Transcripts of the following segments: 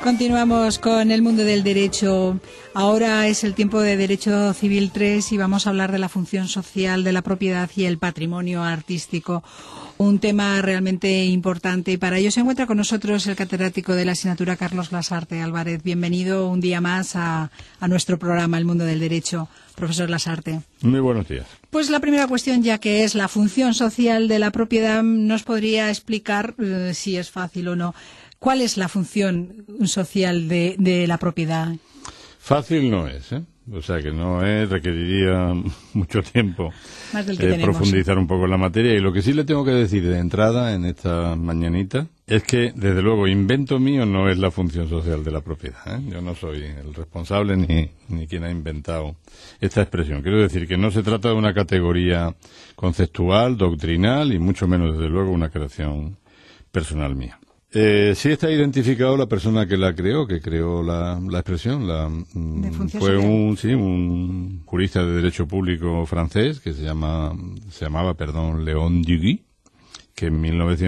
Continuamos con el mundo del derecho. Ahora es el tiempo de Derecho Civil 3 y vamos a hablar de la función social de la propiedad y el patrimonio artístico. Un tema realmente importante y para ello se encuentra con nosotros el catedrático de la asignatura Carlos Lasarte Álvarez. Bienvenido un día más a nuestro programa El Mundo del Derecho, profesor Lasarte. Muy buenos días. Pues la primera cuestión, ya que es la función social de la propiedad, ¿nos podría explicar, si es fácil o no, cuál es la función social de la propiedad? Fácil no es, ¿eh? O sea que no es, requeriría mucho tiempo Más del que tenemos, profundizar un poco en la materia. Y lo que sí le tengo que decir de entrada en esta mañanita es que, desde luego, invento mío no es la función social de la propiedad, ¿eh? Yo no soy el responsable ni quien ha inventado esta expresión. Quiero decir que no se trata de una categoría conceptual, doctrinal y mucho menos, desde luego, una creación personal mía. Sí está identificado la persona que la creó, que creó la expresión. Fue un jurista de derecho público francés que se llamaba Léon Duguay, que en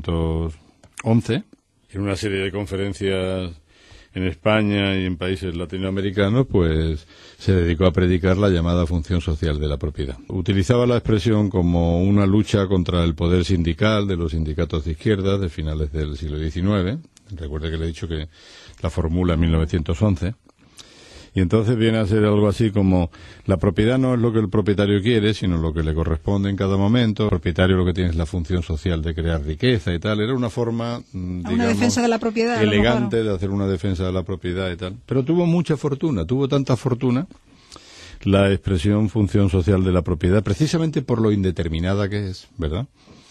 1911, en una serie de conferencias en España y en países latinoamericanos, pues se dedicó a predicar la llamada función social de la propiedad. Utilizaba la expresión como una lucha contra el poder sindical de los sindicatos de izquierda de finales del siglo XIX. Recuerde que le he dicho que la formula en 1911. Y entonces viene a ser algo así como: la propiedad no es lo que el propietario quiere, sino lo que le corresponde en cada momento. El propietario lo que tiene es la función social de crear riqueza y tal. Era una forma, digamos, una defensa de la propiedad, elegante de hacer una defensa de la propiedad y tal. Pero tuvo mucha fortuna, tuvo tanta fortuna la expresión función social de la propiedad, precisamente por lo indeterminada que es, ¿verdad?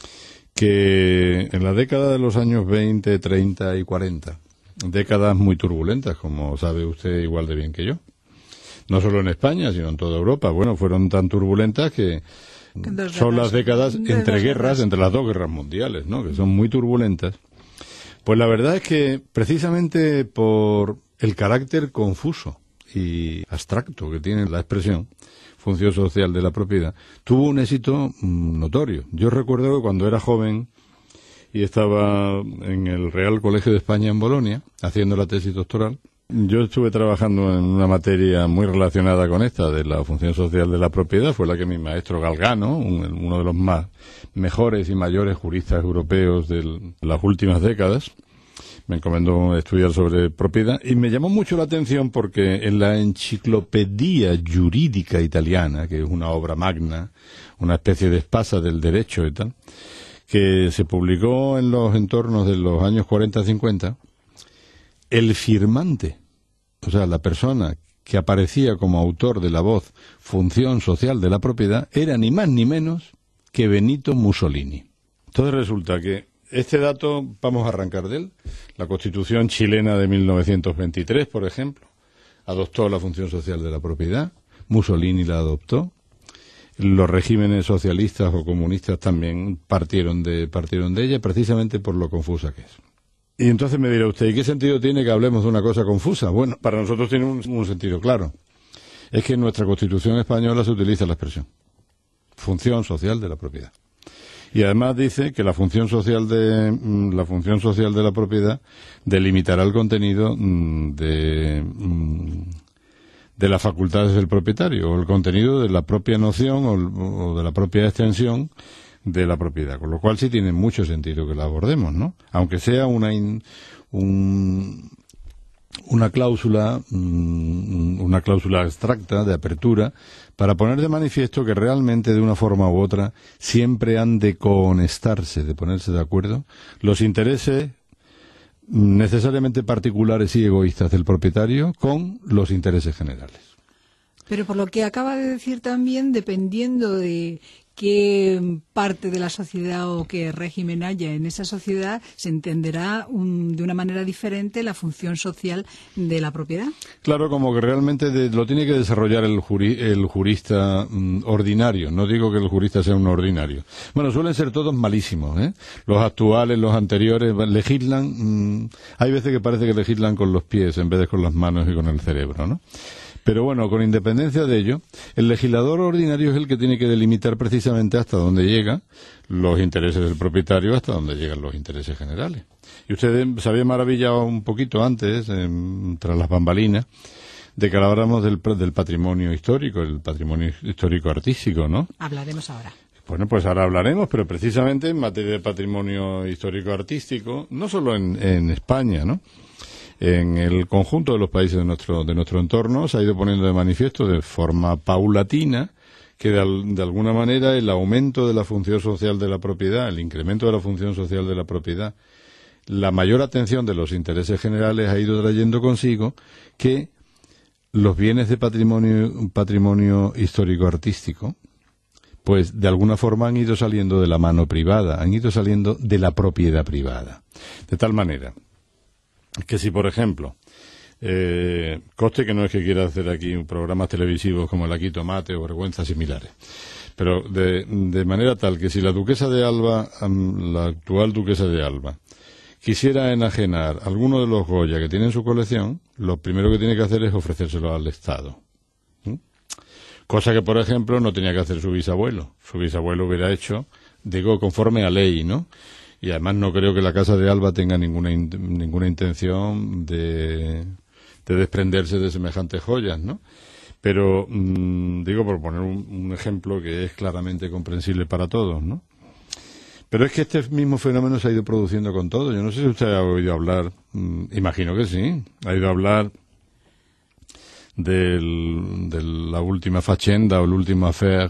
Que en la década de los años 20, 30 y 40... décadas muy turbulentas, como sabe usted igual de bien que yo. No solo en España, sino en toda Europa. Bueno, fueron tan turbulentas que son las décadas entre guerras, entre las dos guerras mundiales, ¿no? Que son muy turbulentas. Pues la verdad es que, precisamente por el carácter confuso y abstracto que tiene la expresión función social de la propiedad, tuvo un éxito notorio. Yo recuerdo que cuando era joven y estaba en el Real Colegio de España en Bolonia, haciendo la tesis doctoral, yo estuve trabajando en una materia muy relacionada con esta, de la función social de la propiedad. Fue la que mi maestro Galgano, uno de los mejores y mayores juristas europeos de las últimas décadas, me encomendó estudiar sobre propiedad, y me llamó mucho la atención porque en la Enciclopedia Jurídica Italiana, que es una obra magna, una especie de espasa del derecho y tal, que se publicó en los entornos de los años 40-50, el firmante, o sea, la persona que aparecía como autor de la voz función social de la propiedad, era ni más ni menos que Benito Mussolini. Entonces resulta que este dato, vamos a arrancar de él. La Constitución chilena de 1923, por ejemplo, adoptó la función social de la propiedad. Mussolini la adoptó. Los regímenes socialistas o comunistas también partieron de ella, precisamente por lo confusa que es. Y entonces me dirá usted, ¿y qué sentido tiene que hablemos de una cosa confusa? Bueno, para nosotros tiene un sentido claro. Es que en nuestra Constitución española se utiliza la expresión función social de la propiedad. Y además dice que la función social de la propiedad delimitará el contenido de las facultades del propietario, o el contenido de la propia noción o de la propia extensión de la propiedad, con lo cual sí tiene mucho sentido que la abordemos, ¿no? Aunque sea una cláusula abstracta de apertura, para poner de manifiesto que realmente, de una forma u otra, siempre han de cohonestarse, de ponerse de acuerdo, los intereses necesariamente particulares y egoístas del propietario con los intereses generales. Pero por lo que acaba de decir también, dependiendo de qué parte de la sociedad o qué régimen haya en esa sociedad, se entenderá de una manera diferente la función social de la propiedad. Claro, como que realmente lo tiene que desarrollar el jurista ordinario. No digo que el jurista sea un ordinario. Bueno, suelen ser todos malísimos, ¿eh? Los actuales, los anteriores, legislan. Hay veces que parece que legislan con los pies en vez de con las manos y con el cerebro, ¿no? Pero bueno, con independencia de ello, el legislador ordinario es el que tiene que delimitar precisamente precisamente hasta dónde llegan los intereses del propietario, hasta dónde llegan los intereses generales. Y usted se había maravillado un poquito antes, tras las bambalinas, de que habláramos del patrimonio histórico, el patrimonio histórico artístico, ¿no? Hablaremos ahora. Bueno, pues ahora hablaremos, pero precisamente en materia de patrimonio histórico artístico, no solo en España, ¿no? En el conjunto de los países de nuestro entorno se ha ido poniendo de manifiesto de forma paulatina que de alguna manera el aumento de la función social de la propiedad, el incremento de la función social de la propiedad, la mayor atención de los intereses generales ha ido trayendo consigo que los bienes de patrimonio histórico artístico, pues de alguna forma han ido saliendo de la mano privada, han ido saliendo de la propiedad privada. De tal manera que si, por ejemplo, coste que no es que quiera hacer aquí programas televisivos como el Aquí Tomate o vergüenzas similares, pero de manera tal que si la duquesa de Alba, la actual duquesa de Alba, quisiera enajenar alguno de los Goya que tiene en su colección, lo primero que tiene que hacer es ofrecérselo al Estado. Cosa que, por ejemplo, no tenía que hacer su bisabuelo. Su bisabuelo hubiera hecho, digo, conforme a ley, ¿no? Y además no creo que la Casa de Alba tenga ninguna intención de desprenderse de semejantes joyas, ¿no? Pero, digo, por poner un ejemplo que es claramente comprensible para todos, ¿no? Pero es que este mismo fenómeno se ha ido produciendo con todo. Yo no sé si usted ha oído hablar, imagino que sí, ha oído hablar de la última faccenda o el último affair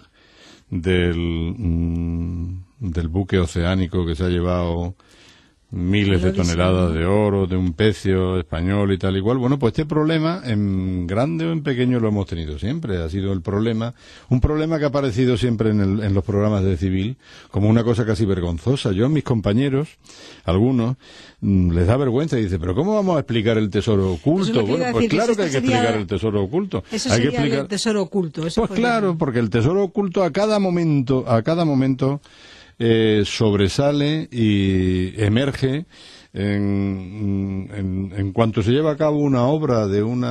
del buque oceánico que se ha llevado miles de toneladas de oro, de un pecio español y tal igual. Bueno, pues este problema, en grande o en pequeño, lo hemos tenido siempre. Ha sido un problema que ha aparecido siempre en los programas de civil como una cosa casi vergonzosa. Yo, a mis compañeros, algunos, les da vergüenza y dicen, pero ¿cómo vamos a explicar el tesoro oculto? Bueno, pues claro que hay que explicar el tesoro oculto. Eso sería el tesoro oculto. Pues claro, porque el tesoro oculto a cada momento sobresale y emerge en cuanto se lleva a cabo una obra de un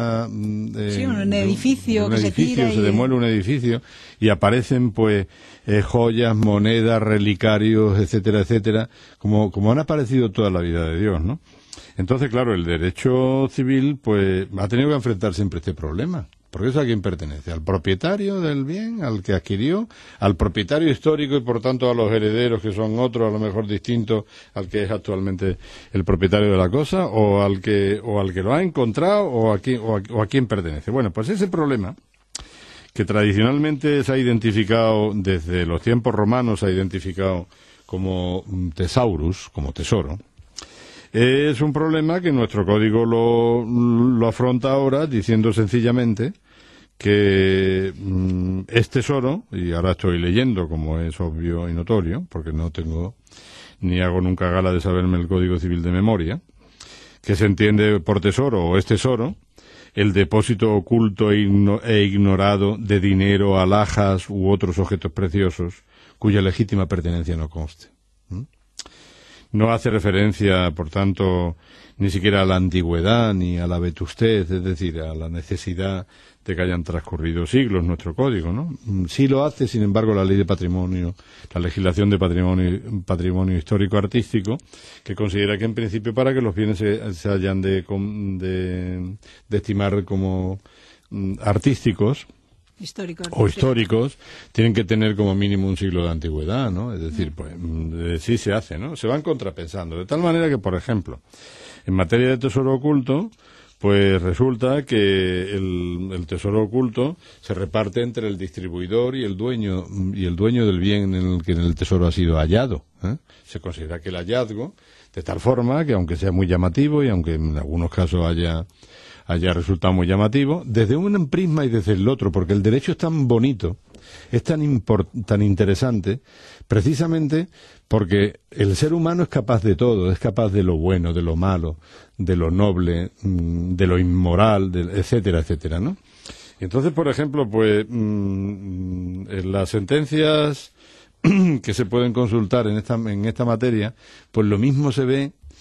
edificio, se demuele un edificio y aparecen pues joyas, monedas, relicarios, etcétera, etcétera, como han aparecido toda la vida de Dios, ¿no? Entonces, claro, el derecho civil pues ha tenido que enfrentar siempre este problema. Porque eso a quién pertenece, al propietario del bien, al que adquirió, al propietario histórico y por tanto a los herederos que son otros, a lo mejor distintos al que es actualmente el propietario de la cosa, o al que lo ha encontrado, o a quién pertenece. Bueno, pues ese problema que tradicionalmente se ha identificado desde los tiempos romanos, se ha identificado como thesaurus, como tesoro. Es un problema que nuestro código lo afronta ahora diciendo sencillamente que es tesoro, y ahora estoy leyendo como es obvio y notorio, porque no tengo ni hago nunca gala de saberme el Código Civil de memoria, que se entiende por tesoro o es tesoro el depósito oculto e ignorado de dinero, alhajas u otros objetos preciosos cuya legítima pertenencia no conste. No hace referencia, por tanto, ni siquiera a la antigüedad ni a la vetustez, es decir, a la necesidad de que hayan transcurrido siglos nuestro código, ¿no? Sí lo hace, sin embargo, la ley de patrimonio, la legislación de patrimonio histórico artístico, que considera que en principio para que los bienes se hayan de estimar como artísticos, históricos, tienen que tener como mínimo un siglo de antigüedad, ¿no? Es decir, pues sí se hace, ¿no? Se van contrapensando. De tal manera que, por ejemplo, en materia de tesoro oculto, pues resulta que el tesoro oculto se reparte entre el distribuidor y el dueño del bien en el tesoro ha sido hallado, ¿eh? Se considera que el hallazgo, de tal forma que aunque sea muy llamativo y aunque en algunos casos haya resultado muy llamativo, desde un prisma y desde el otro, porque el derecho es tan bonito, es tan interesante, precisamente porque el ser humano es capaz de todo, es capaz de lo bueno, de lo malo, de lo noble, de lo inmoral, etcétera, etcétera, ¿no? Y entonces, por ejemplo, pues en las sentencias que se pueden consultar en esta materia, pues lo mismo se ve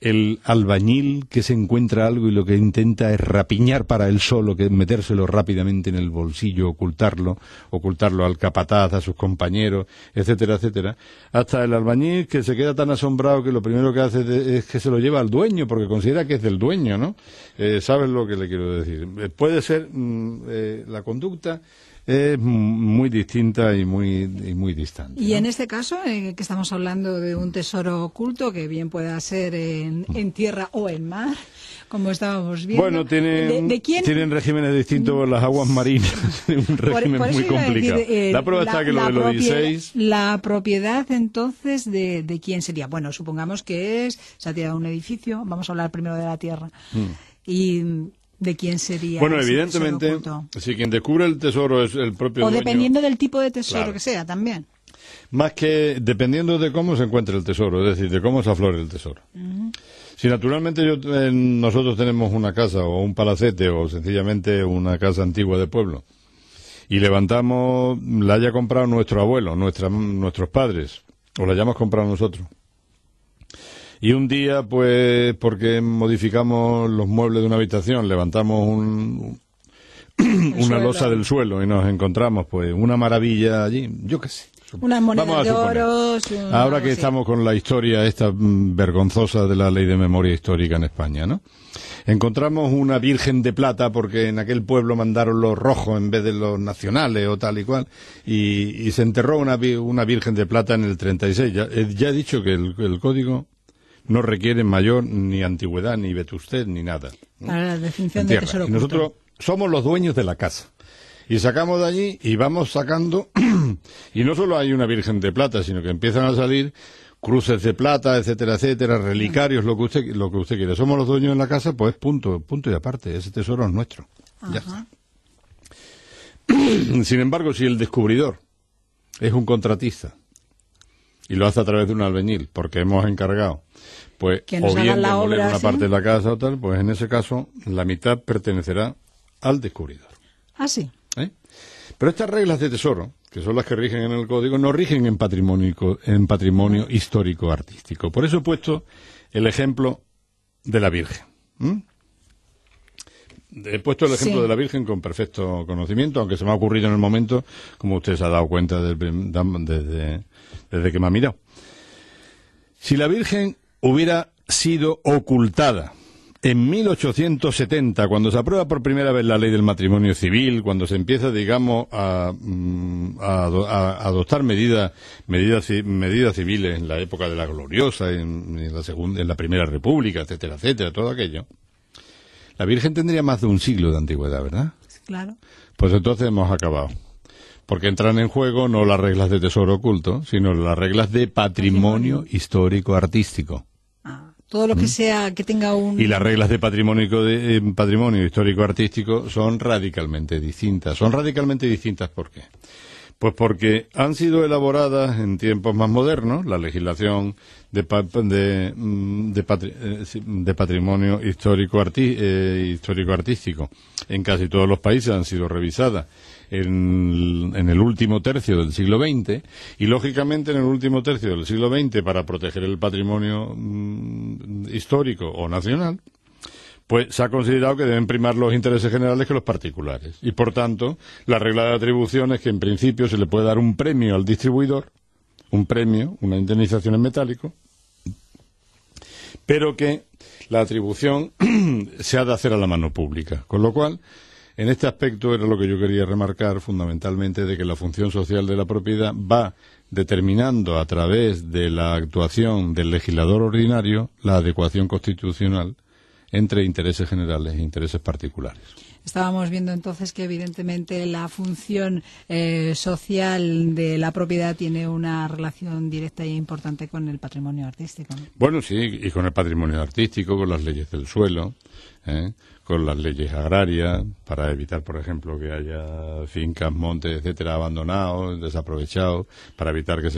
el albañil que se encuentra algo y lo que intenta es rapiñar para él solo, que es metérselo rápidamente en el bolsillo, ocultarlo al capataz, a sus compañeros, etcétera, etcétera, hasta el albañil que se queda tan asombrado que lo primero que hace es que se lo lleva al dueño, porque considera que es del dueño, ¿no? ¿Sabes lo que le quiero decir? Puede ser la conducta es muy distinta y muy distante. Y ¿no? en este caso, que estamos hablando de un tesoro oculto, que bien pueda ser en tierra o en mar, como estábamos viendo. Bueno, tienen regímenes distintos las aguas marinas, un régimen muy complicado. La prueba está que lo del Odiseis... La propiedad, entonces, ¿de quién sería? Bueno, supongamos que se ha tirado un edificio, vamos a hablar primero de la tierra, y... ¿de quién sería? Bueno, evidentemente, si quien descubre el tesoro es el propio dueño... O dependiendo del tipo de tesoro claro, que sea, también. Más que dependiendo de cómo se encuentre el tesoro, es decir, de cómo se aflore el tesoro. Si naturalmente nosotros tenemos una casa o un palacete o sencillamente una casa antigua de pueblo y la haya comprado nuestro abuelo, nuestros padres, o la hayamos comprado nosotros, y un día, pues, porque modificamos los muebles de una habitación, levantamos una losa del suelo y nos encontramos, pues, una maravilla allí, yo qué sé. Unas monedas de oro. Ahora que estamos con la historia esta vergonzosa de la Ley de Memoria Histórica en España, ¿no? Encontramos una virgen de plata porque en aquel pueblo mandaron los rojos en vez de los nacionales o tal y cual, y se enterró una virgen de plata en el 36. Ya he dicho que el código no requiere mayor ni antigüedad, ni vetustez, ni nada. Para la definición de tesoro oculto. Y nosotros somos los dueños de la casa. Y sacamos de allí y vamos sacando, y no solo hay una virgen de plata, sino que empiezan a salir cruces de plata, etcétera, etcétera, relicarios, lo que usted quiere. Somos los dueños de la casa, pues punto y aparte. Ese tesoro es nuestro. Ya está. Sin embargo, si el descubridor es un contratista y lo hace a través de un albañil, porque hemos encargado, pues, o bien demoler una parte de la casa o tal, pues en ese caso la mitad pertenecerá al descubridor. Ah, sí. Pero estas reglas de tesoro, que son las que rigen en el código, no rigen en patrimonio histórico-artístico. Por eso he puesto el ejemplo de la Virgen. He puesto el ejemplo de la Virgen con perfecto conocimiento, aunque se me ha ocurrido en el momento, como usted se ha dado cuenta desde que me ha mirado. Si la Virgen hubiera sido ocultada en 1870, cuando se aprueba por primera vez la ley del matrimonio civil, cuando se empieza, digamos, a adoptar medidas civiles en la época de la gloriosa, en la Primera República, etcétera, etcétera, todo aquello, la Virgen tendría más de un siglo de antigüedad, ¿verdad? Claro. Pues entonces hemos acabado. Porque entran en juego no las reglas de tesoro oculto, sino las reglas de patrimonio histórico-artístico. Todo lo que sea, que tenga un... Y las reglas de patrimonio histórico-artístico son radicalmente distintas. ¿Son radicalmente distintas por qué? Pues porque han sido elaboradas en tiempos más modernos, la legislación de patrimonio histórico-artístico en casi todos los países han sido revisadas en el último tercio del siglo XX, y lógicamente en el último tercio del siglo XX, para proteger el patrimonio histórico o nacional, pues se ha considerado que deben primar los intereses generales que los particulares. Y por tanto, la regla de atribución es que en principio se le puede dar un premio al distribuidor, un premio, una indemnización en metálico, pero que la atribución se ha de hacer a la mano pública. Con lo cual, en este aspecto era lo que yo quería remarcar fundamentalmente, de que la función social de la propiedad va determinando a través de la actuación del legislador ordinario la adecuación constitucional entre intereses generales e intereses particulares. Estábamos viendo entonces que evidentemente la función social de la propiedad tiene una relación directa e importante con el patrimonio artístico, ¿no? Bueno, sí, y con el patrimonio artístico, con las leyes del suelo, con las leyes agrarias, para evitar, por ejemplo, que haya fincas, montes, etcétera, abandonados, desaprovechados, para evitar que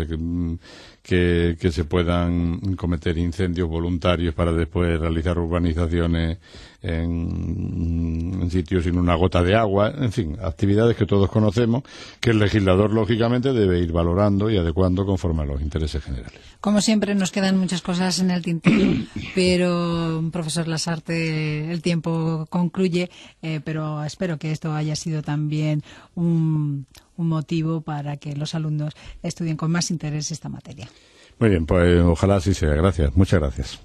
se puedan cometer incendios voluntarios para después realizar urbanizaciones en sitios sin una gota de agua, en fin, actividades que todos conocemos, que el legislador, lógicamente, debe ir valorando y adecuando conforme a los intereses generales. Como siempre, nos quedan muchas cosas en el tintero, pero, profesor Lasarte, el tiempo concluye, pero espero que esto haya sido también un motivo para que los alumnos estudien con más interés esta materia. Muy bien, pues ojalá así sea. Gracias, muchas gracias.